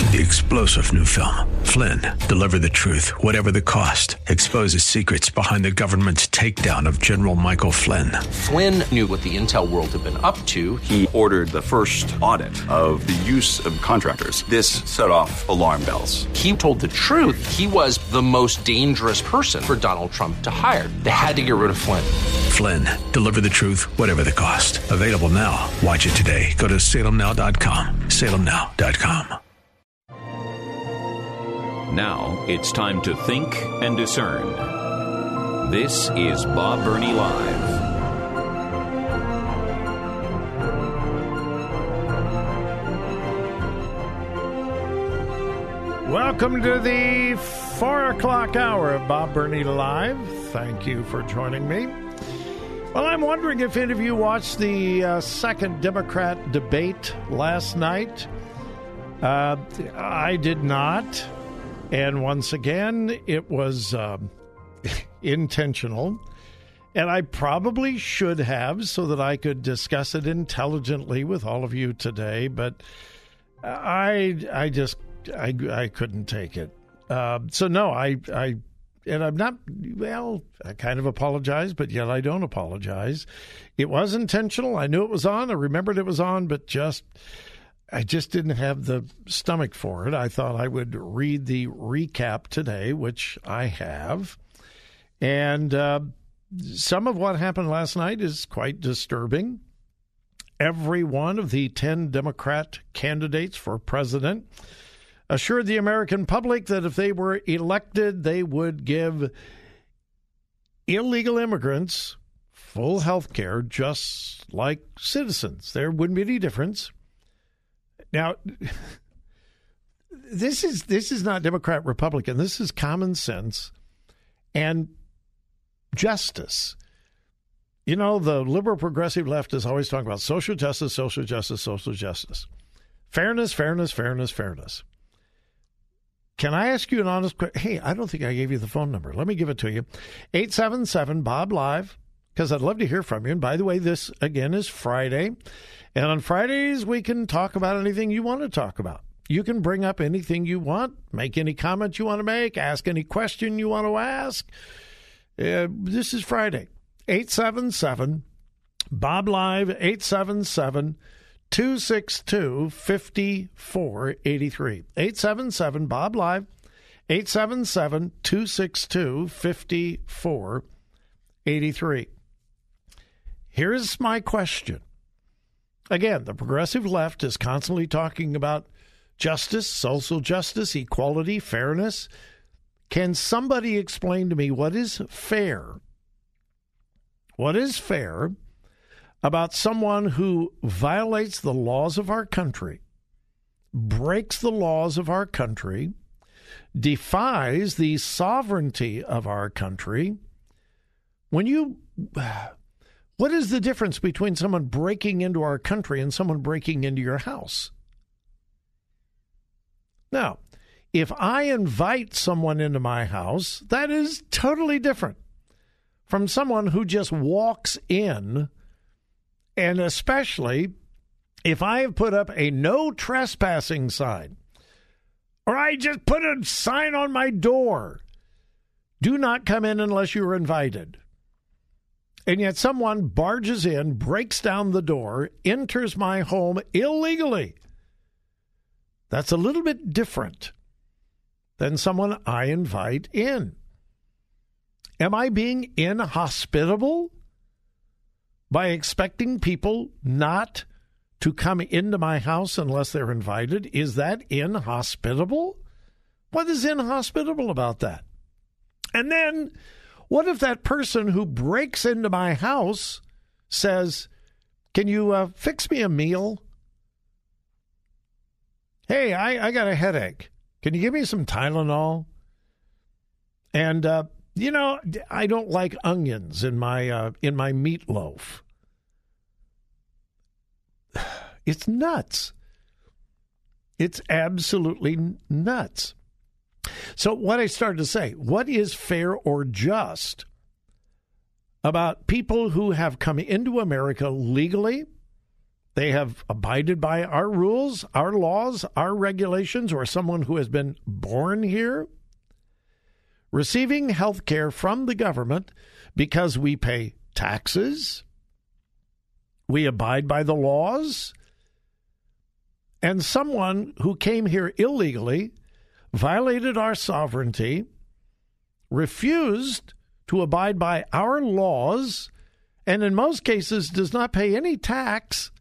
The explosive new film, Flynn, deliver the truth, whatever the cost, exposes secrets behind the government's takedown of General Michael Flynn. Flynn knew what the intel world had been up to. He ordered the first audit of the use of contractors. This set off alarm bells. He told the truth. He was the most dangerous person for Donald Trump to hire. They had to get rid of Flynn. Flynn, deliver the truth, whatever the cost. Available now. Watch it today. Go to salemnow.com. salemnow.com. Now it's time to think and discern. This is Bob Burney Live. Welcome to the 4 o'clock hour of Bob Burney Live. Thank you for joining me. Well, I'm wondering if any of you watched the second Democrat debate last night. I did not. And once again, it was intentional. And I probably should have so that I could discuss it intelligently with all of you today. But I couldn't take it. So no, and I'm not, well, I kind of apologize, but yet I don't apologize. It was intentional. I knew it was on. I remembered it was on, but I just didn't have the stomach for it. I thought I would read the recap today, which I have. And some of what happened last night is quite disturbing. Every one of the 10 Democrat candidates for president assured the American public that if they were elected, they would give illegal immigrants full health care just like citizens. There wouldn't be any difference. Now, this is not Democrat, Republican. This is common sense and justice. You know, the liberal progressive left is always talking about social justice, social justice, social justice. Fairness, fairness, fairness, fairness. Can I ask you an honest question? Hey, I don't think I gave you the phone number. Let me give it to you. 877-BOB-LIVE, because I'd love to hear from you. And by the way, this, again, is Friday. And on Fridays, we can talk about anything you want to talk about. You can bring up anything you want, make any comment you want to make, ask any question you want to ask. This is Friday. 877-BOB-LIVE, 877-262-5483. 877-BOB-LIVE, 877-262-5483. Here's my question. Again, the progressive left is constantly talking about justice, social justice, equality, fairness. Can somebody explain to me what is fair? What is fair about someone who violates the laws of our country, breaks the laws of our country, defies the sovereignty of our country? What is the difference between someone breaking into our country and someone breaking into your house? Now, if I invite someone into my house, that is totally different from someone who just walks in, and especially if I have put up a no trespassing sign, or I just put a sign on my door, do not come in unless you are invited. And yet someone barges in, breaks down the door, enters my home illegally. That's a little bit different than someone I invite in. Am I being inhospitable by expecting people not to come into my house unless they're invited? Is that inhospitable? What is inhospitable about that? And then, what if that person who breaks into my house says, can you fix me a meal? Hey, I got a headache. Can you give me some Tylenol? And, I don't like onions in my meatloaf. It's nuts. It's absolutely nuts. So what I started to say, what is fair or just about people who have come into America legally, they have abided by our rules, our laws, our regulations, or someone who has been born here, receiving health care from the government because we pay taxes, we abide by the laws, and someone who came here illegally, violated our sovereignty, refused to abide by our laws, and in most cases does not pay any tax,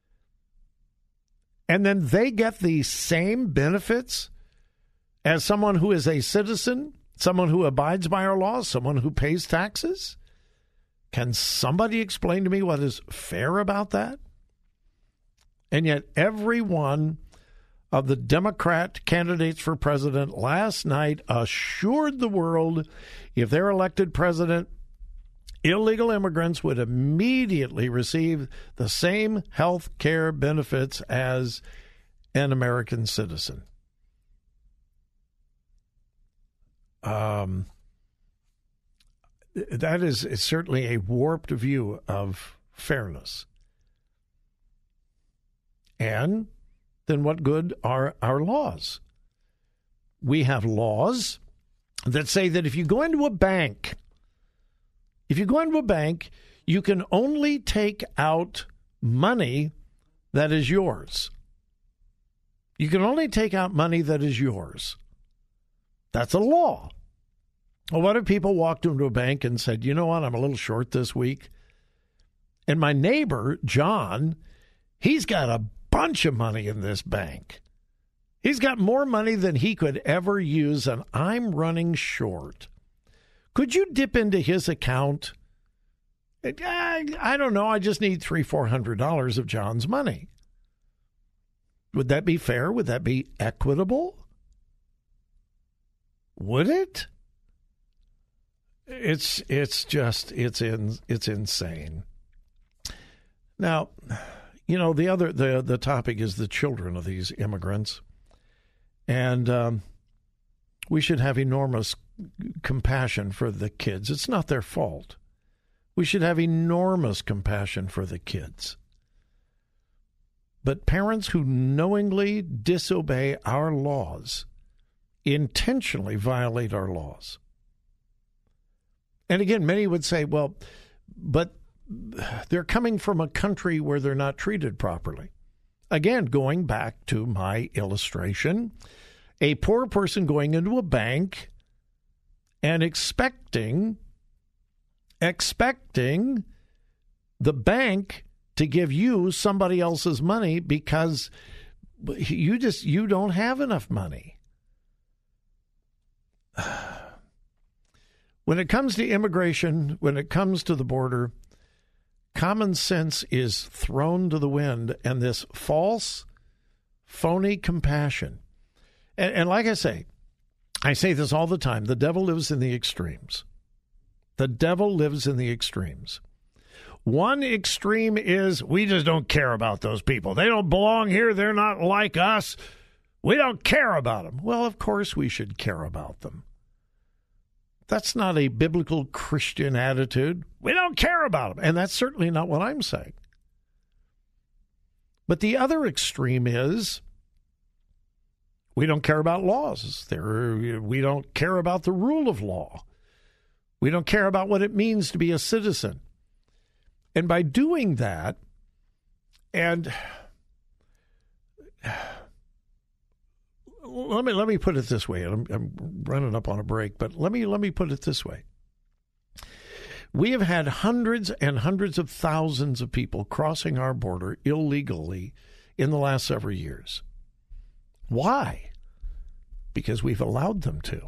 and then they get the same benefits as someone who is a citizen, someone who abides by our laws, someone who pays taxes? Can somebody explain to me what is fair about that? And yet every one of the Democrat candidates for president last night assured the world if they're elected president, illegal immigrants would immediately receive the same health care benefits as an American citizen. That is certainly a warped view of fairness. And then what good are our laws? We have laws that say that if you go into a bank, you can only take out money that is yours. You can only take out money that is yours. That's a law. Well, what if people walked into a bank and said, you know what, I'm a little short this week, and my neighbor, John, he's got a bunch of money in this bank. He's got more money than he could ever use, and I'm running short. Could you dip into his account? I don't know. I just need $300-400 of John's money. Would that be fair? Would that be equitable? Would it? It's insane. Now, you know, the topic is the children of these immigrants, and we should have enormous compassion for the kids. It's not their fault. We should have enormous compassion for the kids. But parents who knowingly disobey our laws intentionally violate our laws. And again, many would say, well, but they're coming from a country where they're not treated properly. Again, going back to my illustration, a poor person going into a bank and expecting the bank to give you somebody else's money because you don't have enough money. When it comes to immigration, when it comes to the border, common sense is thrown to the wind, and this false, phony compassion. And like I say this all the time, the devil lives in the extremes. The devil lives in the extremes. One extreme is we just don't care about those people. They don't belong here. They're not like us. We don't care about them. Well, of course we should care about them. That's not a biblical Christian attitude. We don't care about them. And that's certainly not what I'm saying. But the other extreme is we don't care about laws. We don't care about the rule of law. We don't care about what it means to be a citizen. And by doing that, and let me put it this way. I'm running up on a break, but let me put it this way. We have had hundreds and hundreds of thousands of people crossing our border illegally in the last several years. Why? Because we've allowed them to.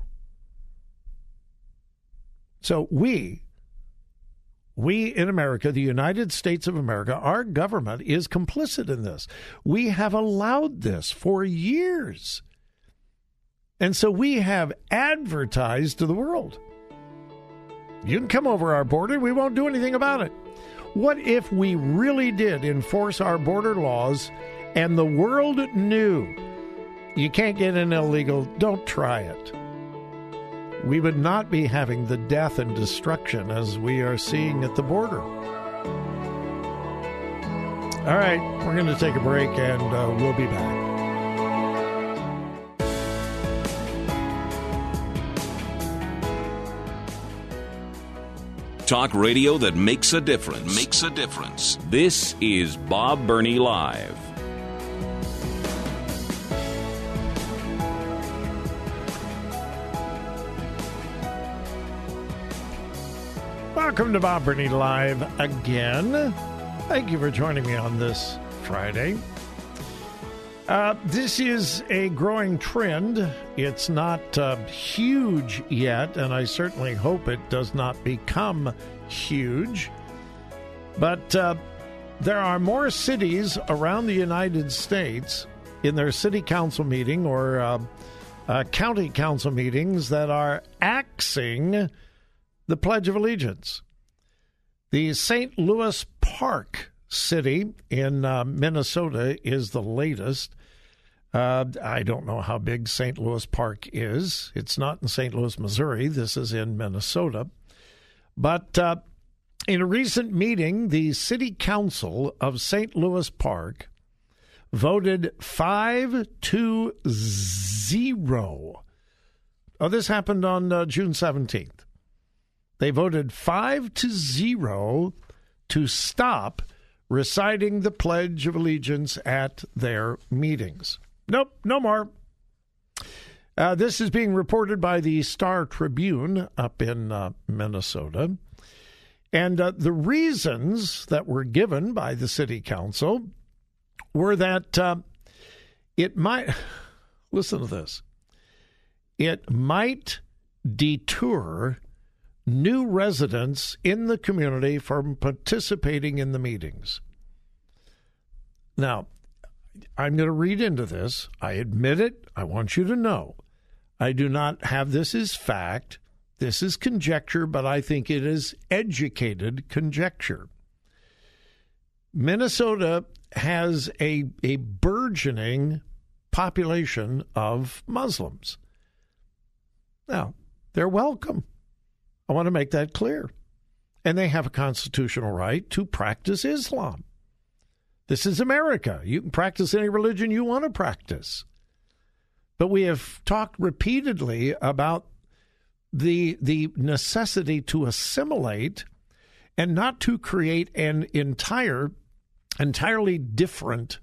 So we in America, the United States of America, our government is complicit in this. We have allowed this for years. And so we have advertised to the world, you can come over our border, we won't do anything about it. What if we really did enforce our border laws and the world knew you can't get in illegal, don't try it? We would not be having the death and destruction as we are seeing at the border. All right, we're going to take a break, and we'll be back. Talk radio that makes a difference. Makes a difference. This is Bob Burney Live. Welcome to Bob Burney Live again. Thank you for joining me on this Friday. This is a growing trend. It's not huge yet, and I certainly hope it does not become huge. But there are more cities around the United States in their city council meeting or county council meetings that are axing the Pledge of Allegiance. The St. Louis Park city in Minnesota is the latest. I don't know how big St. Louis Park is. It's not in St. Louis, Missouri. This is in Minnesota. But in a recent meeting, the City Council of St. Louis Park voted 5-0. Oh, this happened on June 17th. They voted 5-0 to stop reciting the Pledge of Allegiance at their meetings. Nope, no more. This is being reported by the Star Tribune up in Minnesota. And the reasons that were given by the city council were that it might, listen to this, it might deter new residents in the community from participating in the meetings. Now, I'm going to read into this. I admit it. I want you to know. I do not have this as fact. This is conjecture, but I think it is educated conjecture. Minnesota has a burgeoning population of Muslims. Now, they're welcome. I want to make that clear. And they have a constitutional right to practice Islam. This is America. You can practice any religion you want to practice. But we have talked repeatedly about the necessity to assimilate and not to create an entirely different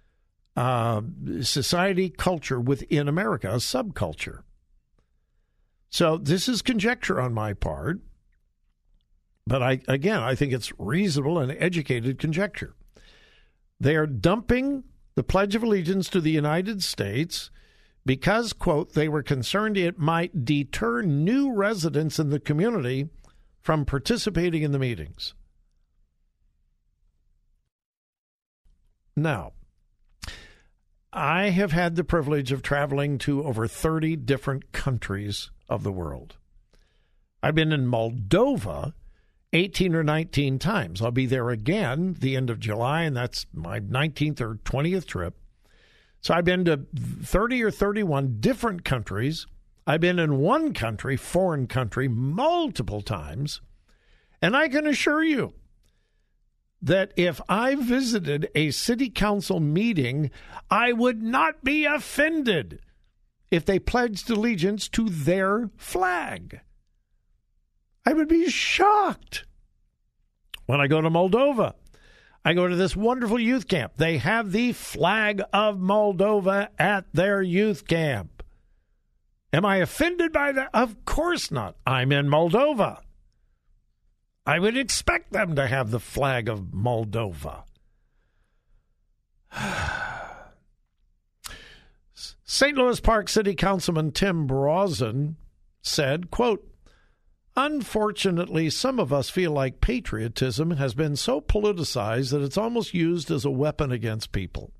society, culture within America, a subculture. So this is conjecture on my part, but I think it's reasonable and educated conjecture. They are dumping the Pledge of Allegiance to the United States because, quote, they were concerned it might deter new residents in the community from participating in the meetings. Now, I have had the privilege of traveling to over 30 different countries of the world. I've been in Moldova 18 or 19 times. I'll be there again the end of July, and that's my 19th or 20th trip. So I've been to 30 or 31 different countries. I've been in one country, foreign country, multiple times. And I can assure you that if I visited a city council meeting, I would not be offended if they pledged allegiance to their flag. I would be shocked. When I go to Moldova, I go to this wonderful youth camp. They have the flag of Moldova at their youth camp. Am I offended by that? Of course not. I'm in Moldova. I would expect them to have the flag of Moldova. St. Louis Park City Councilman Tim Brazen said, quote, unfortunately, some of us feel like patriotism has been so politicized that it's almost used as a weapon against people.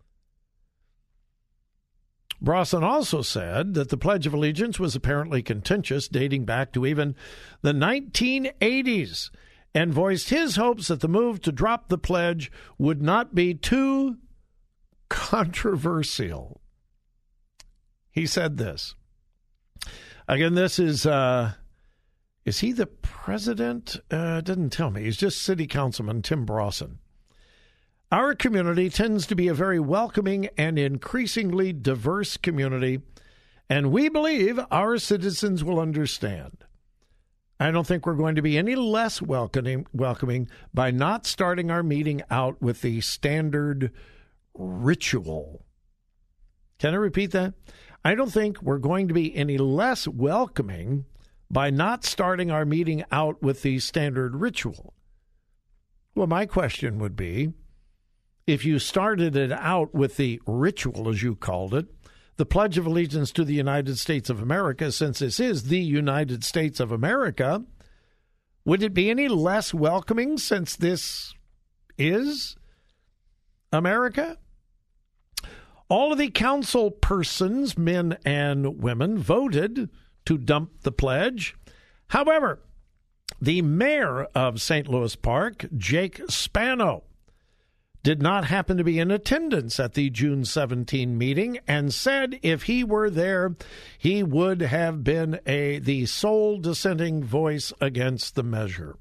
Brazen also said that the Pledge of Allegiance was apparently contentious, dating back to even the 1980s, and voiced his hopes that the move to drop the pledge would not be too controversial. He said this. Again, this is he the president? Didn't tell me. He's just city councilman Tim Brazen. Our community tends to be a very welcoming and increasingly diverse community, and we believe our citizens will understand. I don't think we're going to be any less welcoming by not starting our meeting out with the standard ritual. Can I repeat that? I don't think we're going to be any less welcoming by not starting our meeting out with the standard ritual. Well, my question would be, if you started it out with the ritual, as you called it, the Pledge of Allegiance to the United States of America, since this is the United States of America, would it be any less welcoming since this is America? All of the council persons, men and women, voted to dump the pledge. However, the mayor of St. Louis Park, Jake Spano, did not happen to be in attendance at the June 17 meeting and said if he were there, he would have been the sole dissenting voice against the measure.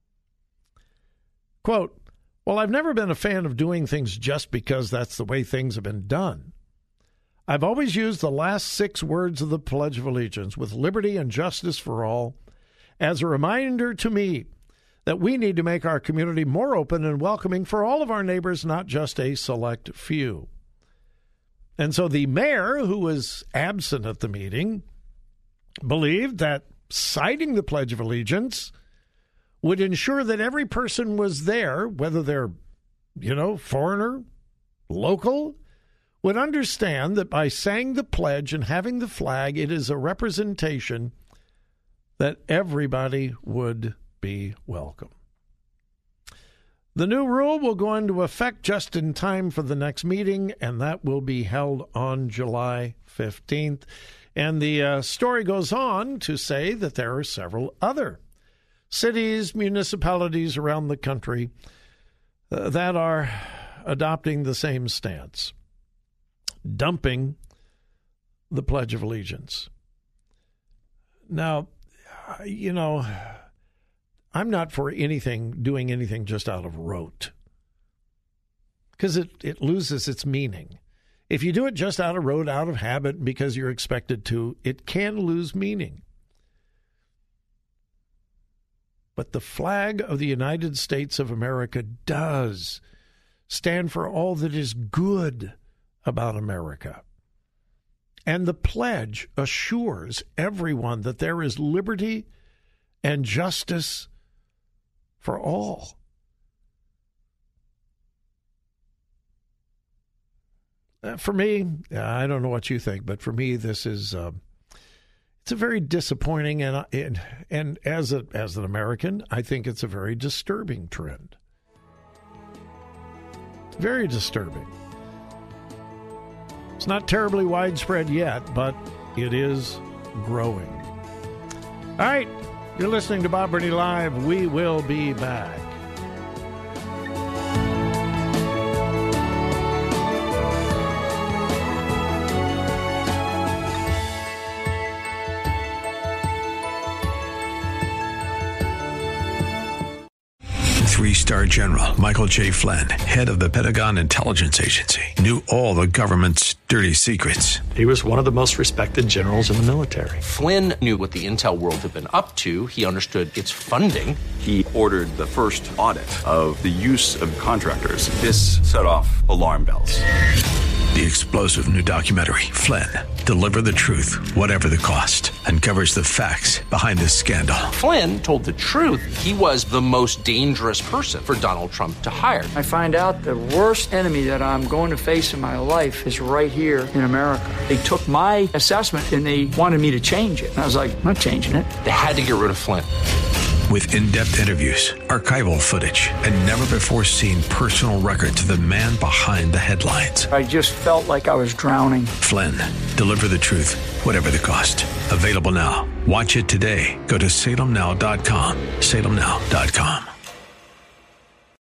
Quote, "Well, I've never been a fan of doing things just because that's the way things have been done. I've always used the last 6 words of the Pledge of Allegiance, with liberty and justice for all, as a reminder to me that we need to make our community more open and welcoming for all of our neighbors, not just a select few." And so the mayor, who was absent at the meeting, believed that citing the Pledge of Allegiance would ensure that every person was there, whether they're, foreigner, local, would understand that by saying the pledge and having the flag, it is a representation that everybody would be welcome. The new rule will go into effect just in time for the next meeting, and that will be held on July 15th. And the story goes on to say that there are several other cities, municipalities around the country that are adopting the same stance, dumping the Pledge of Allegiance. Now, I'm not for doing anything just out of rote, because it loses its meaning. If you do it just out of rote, out of habit, because you're expected to, it can lose meaning. But the flag of the United States of America does stand for all that is good about America. And the pledge assures everyone that there is liberty and justice for all. For me, I don't know what you think, but for me, this is it's a very disappointing and as an American, I think it's a very disturbing trend. Very disturbing. It's not terribly widespread yet, but it is growing. All right, you're listening to Bob Burney Live. We will be back. Three-star General Michael J. Flynn, head of the Pentagon Intelligence Agency, knew all the government's dirty secrets. He was one of the most respected generals in the military. Flynn knew what the intel world had been up to. He understood its funding. He ordered the first audit of the use of contractors. This set off alarm bells. The explosive new documentary, Flynn, Deliver the Truth, Whatever the Cost, uncovers the facts behind this scandal. Flynn told the truth. He was the most dangerous person for Donald Trump to hire. I find out the worst enemy that I'm going to face in my life is right here in America. They took my assessment and they wanted me to change it. And I was like, I'm not changing it. They had to get rid of Flynn. With in-depth interviews, archival footage, and never-before-seen personal records of the man behind the headlines. I just felt like I was drowning. Flynn, Deliver the Truth, Whatever the Cost. Available now. Watch it today. Go to salemnow.com. salemnow.com.